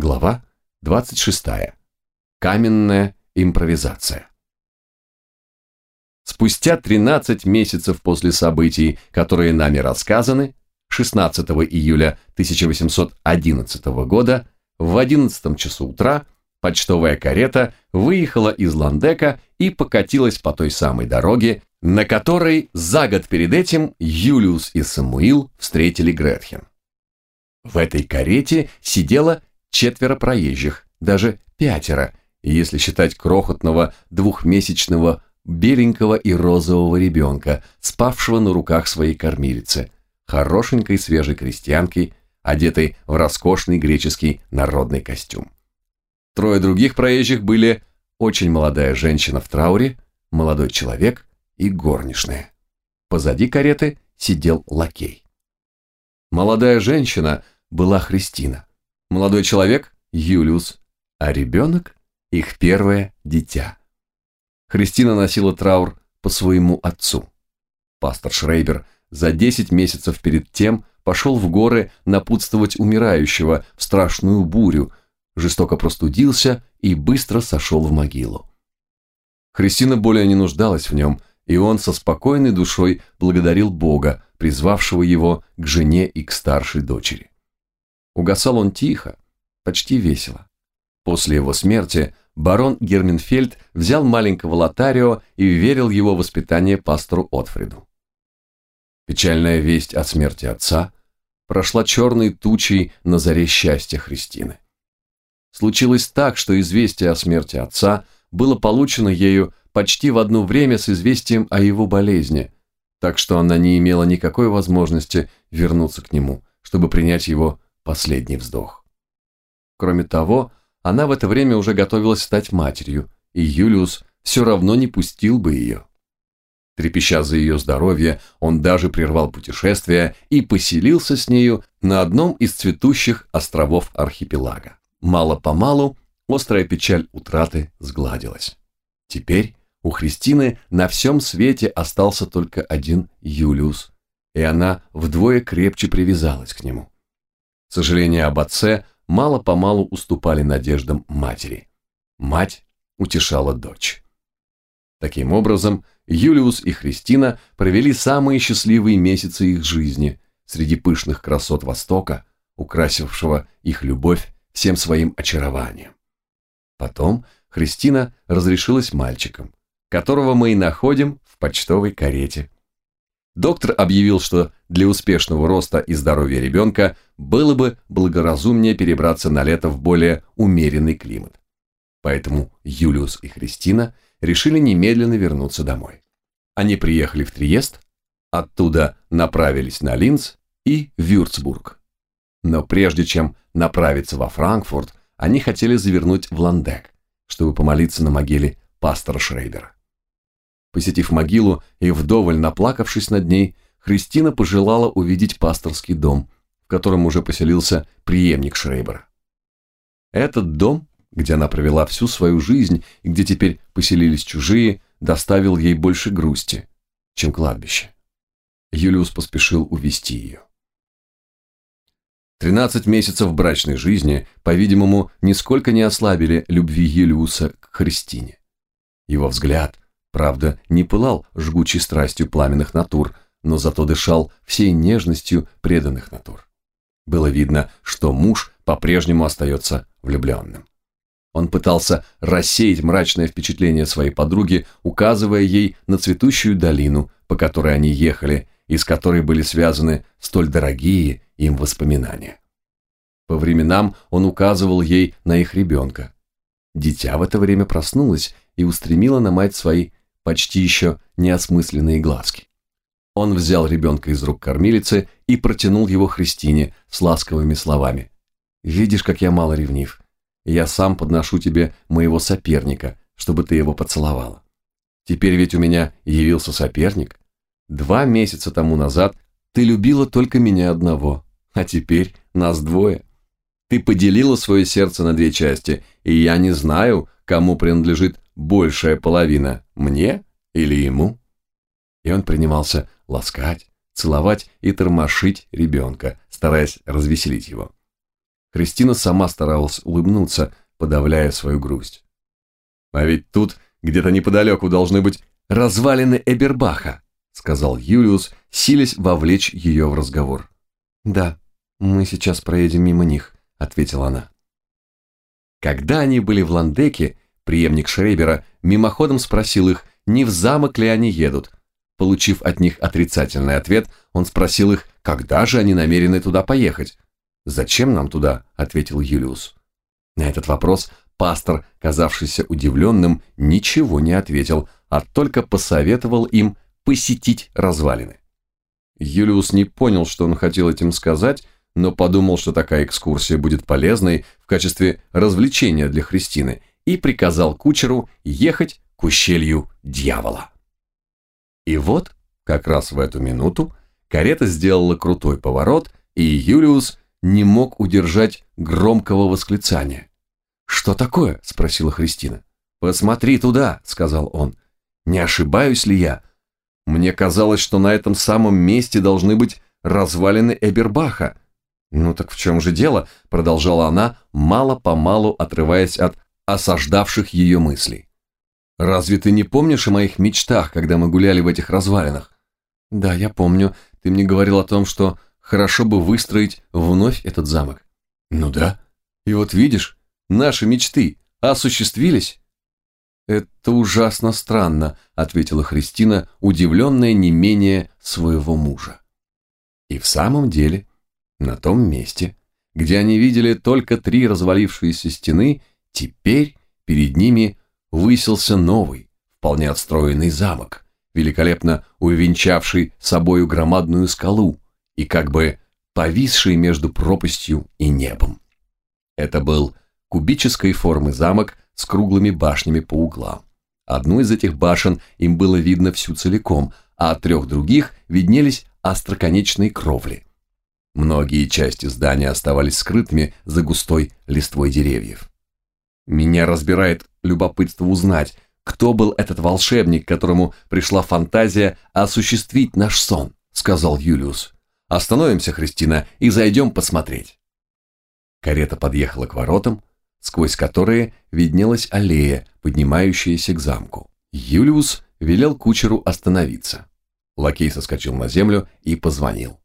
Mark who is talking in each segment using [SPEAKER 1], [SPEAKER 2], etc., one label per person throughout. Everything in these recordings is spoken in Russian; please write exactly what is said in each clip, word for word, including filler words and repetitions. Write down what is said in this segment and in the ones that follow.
[SPEAKER 1] Глава двадцать шестая. Каменная импровизация. Спустя тринадцать месяцев после событий, которые нами рассказаны, шестнадцатого июля тысяча восемьсот одиннадцатого года в одиннадцатом часу утра почтовая карета выехала из Ландека и покатилась по той самой дороге, на которой за год перед этим Юлиус и Самуил встретили Гретхен. В этой карете сидело четверо проезжих, даже пятеро, если считать крохотного двухмесячного беленького и розового ребенка, спавшего на руках своей кормилицы, хорошенькой свежей крестьянки, одетой в роскошный греческий народный костюм. Трое других проезжих были очень молодая женщина в трауре, молодой человек и горничная. Позади кареты сидел лакей. Молодая женщина была Христина, молодой человек – Юлиус, а ребенок – их первое дитя. Христина носила траур по своему отцу. Пастор Шрейбер за десять месяцев перед тем пошел в горы напутствовать умирающего в страшную бурю, жестоко простудился и быстро сошел в могилу. Христина более не нуждалась в нем, и он со спокойной душой благодарил Бога, призвавшего его к жене и к старшей дочери. Угасал он тихо, почти весело. После его смерти барон Герменфельд взял маленького Лотарио и верил его воспитание пастору Отфриду. Печальная весть о смерти отца прошла черной тучей на заре счастья Христины. Случилось так, что известие о смерти отца было получено ею почти в одно время с известием о его болезни, так что она не имела никакой возможности вернуться к нему, чтобы принять его последний вздох. Кроме того, она в это время уже готовилась стать матерью, и Юлиус все равно не пустил бы ее. Трепеща за ее здоровье, он даже прервал путешествие и поселился с нею на одном из цветущих островов архипелага. Мало-помалу острая печаль утраты сгладилась. Теперь у Христины на всем свете остался только один Юлиус, и она вдвое крепче привязалась к нему. Сожаления об отце мало-помалу уступали надеждам матери. Мать утешала дочь. Таким образом, Юлиус и Христина провели самые счастливые месяцы их жизни среди пышных красот Востока, украсившего их любовь всем своим очарованием. Потом Христина разрешилась мальчиком, которого мы и находим в почтовой карете. Доктор объявил, что для успешного роста и здоровья ребенка было бы благоразумнее перебраться на лето в более умеренный климат. Поэтому Юлиус и Христина решили немедленно вернуться домой. Они приехали в Триест, оттуда направились на Линц и Вюрцбург. Но прежде чем направиться во Франкфурт, они хотели завернуть в Ландек, чтобы помолиться на могиле пастора Шрейбера. Посетив могилу и вдоволь наплакавшись над ней, Христина пожелала увидеть пасторский дом, в котором уже поселился преемник Шрейбера. Этот дом, где она провела всю свою жизнь и где теперь поселились чужие, доставил ей больше грусти, чем кладбище. Юлиус поспешил увезти ее. Тринадцать месяцев брачной жизни, по-видимому, нисколько не ослабили любви Юлиуса к Христине. Его взгляд, правда, не пылал жгучей страстью пламенных натур, но зато дышал всей нежностью преданных натур. Было видно, что муж по-прежнему остается влюбленным. Он пытался рассеять мрачное впечатление своей подруги, указывая ей на цветущую долину, по которой они ехали, и с которой были связаны столь дорогие им воспоминания. По временам он указывал ей на их ребенка. Дитя в это время проснулось и устремило на мать свои почти еще неосмысленные глазки. Он взял ребенка из рук кормилицы и протянул его Христине с ласковыми словами. «Видишь, как я мало ревнив. Я сам подношу тебе моего соперника, чтобы ты его поцеловала. Теперь ведь у меня явился соперник. Два месяца тому назад ты любила только меня одного, а теперь нас двое. Ты поделила свое сердце на две части, и я не знаю, кому принадлежит большая половина, мне или ему». И он принимался ласкать, целовать и тормошить ребенка, стараясь развеселить его. Христина сама старалась улыбнуться, подавляя свою грусть. «А ведь тут, где-то неподалеку, должны быть развалины Эбербаха», сказал Юлиус, силясь вовлечь ее в разговор. «Да, мы сейчас проедем мимо них», ответила она. Когда они были в Ландеке, преемник Шрейбера мимоходом спросил их, не в замок ли они едут. Получив от них отрицательный ответ, он спросил их, когда же они намерены туда поехать. «Зачем нам туда?» – ответил Юлиус. На этот вопрос пастор, казавшийся удивленным, ничего не ответил, а только посоветовал им посетить развалины. Юлиус не понял, что он хотел этим сказать, но подумал, что такая экскурсия будет полезной в качестве развлечения для Христины, и приказал кучеру ехать к ущелью Дьявола. И вот, как раз в эту минуту, карета сделала крутой поворот, и Юлиус не мог удержать громкого восклицания. «Что такое?» – спросила Христина. «Посмотри туда», – сказал он. «Не ошибаюсь ли я? Мне казалось, что на этом самом месте должны быть развалины Эбербаха». «Ну так в чем же дело?» – продолжала она, мало-помалу отрываясь от осаждавших ее мыслей. «Разве ты не помнишь о моих мечтах, когда мы гуляли в этих развалинах?» «Да, я помню. Ты мне говорил о том, что хорошо бы выстроить вновь этот замок». «Ну да. И вот видишь, наши мечты осуществились». «Это ужасно странно», – ответила Христина, удивленная не менее своего мужа. И в самом деле, на том месте, где они видели только три развалившиеся стены, теперь перед ними высился новый, вполне отстроенный замок, великолепно увенчавший собою громадную скалу и как бы повисший между пропастью и небом. Это был кубической формы замок с круглыми башнями по углам. Одну из этих башен им было видно всю целиком, а от трех других виднелись остроконечные кровли. Многие части здания оставались скрытыми за густой листвой деревьев. Меня разбирает любопытство узнать, кто был этот волшебник, которому пришла фантазия осуществить наш сон, сказал Юлиус. Остановимся, Христина, и зайдем посмотреть. Карета подъехала к воротам, сквозь которые виднелась аллея, поднимающаяся к замку. Юлиус велел кучеру остановиться. Лакей соскочил на землю и позвонил.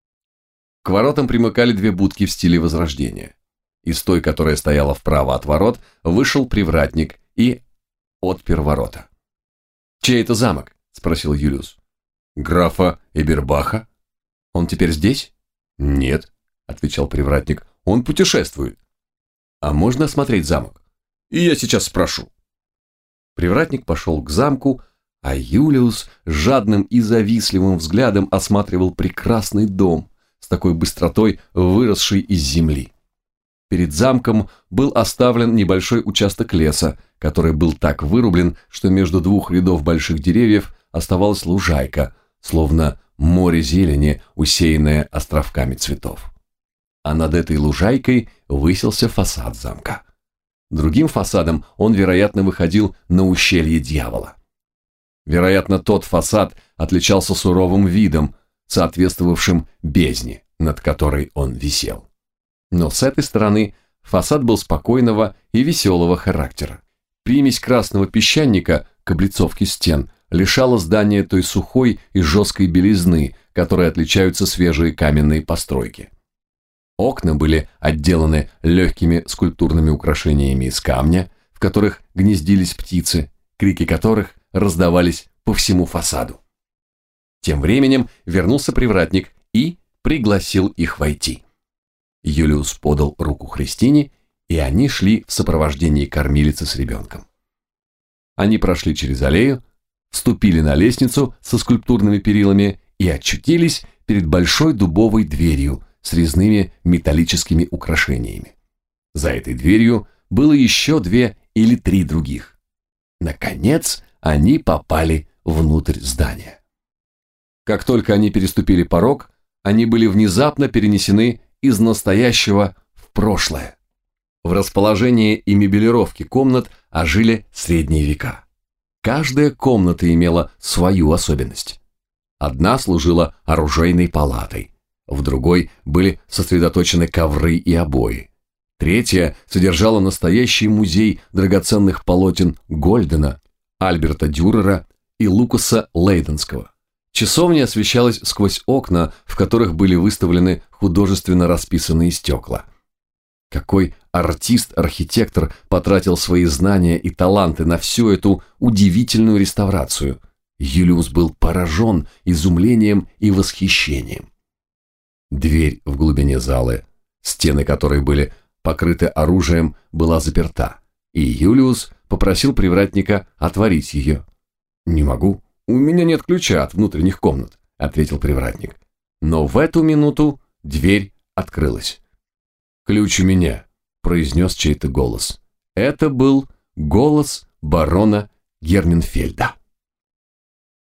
[SPEAKER 1] К воротам примыкали две будки в стиле Возрождения. Из той, которая стояла вправо от ворот, вышел привратник и отпер ворота. «Чей это замок?» – спросил Юлиус. «Графа Эбербаха». «Он теперь здесь?» «Нет», – отвечал привратник, – «он путешествует». «А можно осмотреть замок?» «И я сейчас спрошу». Привратник пошел к замку, а Юлиус жадным и завистливым взглядом осматривал прекрасный дом, с такой быстротой выросший из земли. Перед замком был оставлен небольшой участок леса, который был так вырублен, что между двух рядов больших деревьев оставалась лужайка, словно море зелени, усеянное островками цветов. А над этой лужайкой высился фасад замка. Другим фасадом он, вероятно, выходил на ущелье Дьявола. Вероятно, тот фасад отличался суровым видом, соответствовавшим бездне, над которой он висел. Но с этой стороны фасад был спокойного и веселого характера. Примесь красного песчаника к облицовке стен лишала здания той сухой и жесткой белизны, которой отличаются свежие каменные постройки. Окна были отделаны легкими скульптурными украшениями из камня, в которых гнездились птицы, крики которых раздавались по всему фасаду. Тем временем вернулся привратник и пригласил их войти. Юлиус подал руку Христине, и они шли в сопровождении кормилицы с ребенком. Они прошли через аллею, вступили на лестницу со скульптурными перилами и очутились перед большой дубовой дверью с резными металлическими украшениями. За этой дверью было еще две или три других. Наконец, они попали внутрь здания. Как только они переступили порог, они были внезапно перенесены из настоящего в прошлое. В расположении и мебелировке комнат ожили средние века. Каждая комната имела свою особенность. Одна служила оружейной палатой, в другой были сосредоточены ковры и обои, Третья содержала настоящий музей драгоценных полотен Гольдена, Альберта Дюрера и Лукаса Лейденского. Часовня освещалась сквозь окна, в которых были выставлены художественно расписанные стекла. Какой артист-архитектор потратил свои знания и таланты на всю эту удивительную реставрацию. Юлиус был поражен изумлением и восхищением. Дверь в глубине залы, стены которой были покрыты оружием, была заперта, и Юлиус попросил привратника отворить ее. «Не могу, у меня нет ключа от внутренних комнат», — ответил привратник. Но в эту минуту дверь открылась. «Ключ у меня», — произнес чей-то голос. Это был голос барона Герменфельда.